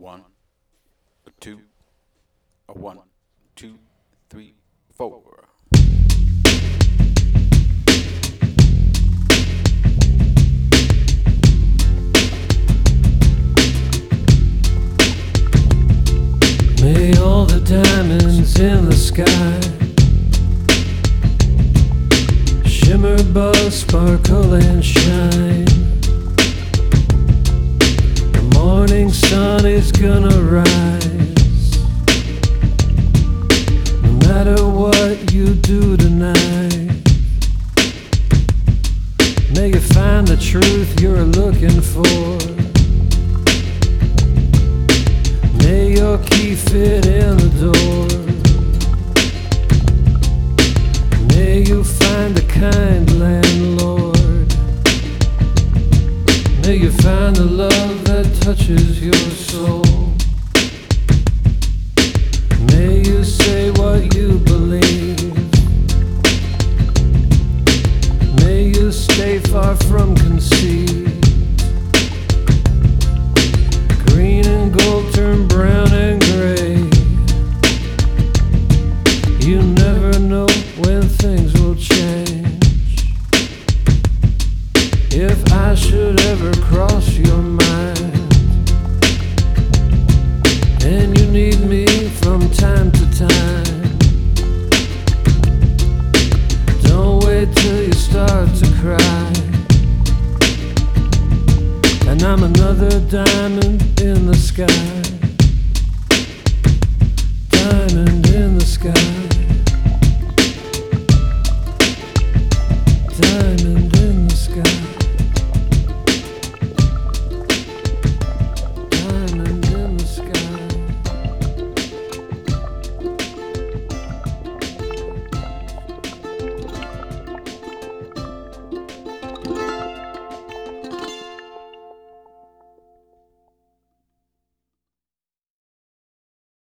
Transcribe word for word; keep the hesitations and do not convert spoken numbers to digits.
one, a two, a one, two, three, four. May all the diamonds in the sky shimmer, buzz, sparkle, and shine. The morning sun is gonna rise. No matter what you do tonight, may you find the truth you're looking for. May your key fit in the door. May you find a kind landlord. May you find the love that touches your soul. May you say what you believe. May you stay far from conceit. Green and gold turn brown and gray. You never know when things will change. If I should ever cross your mind and you need me from time to time, don't wait till you start to cry. And I'm another diamond in the sky.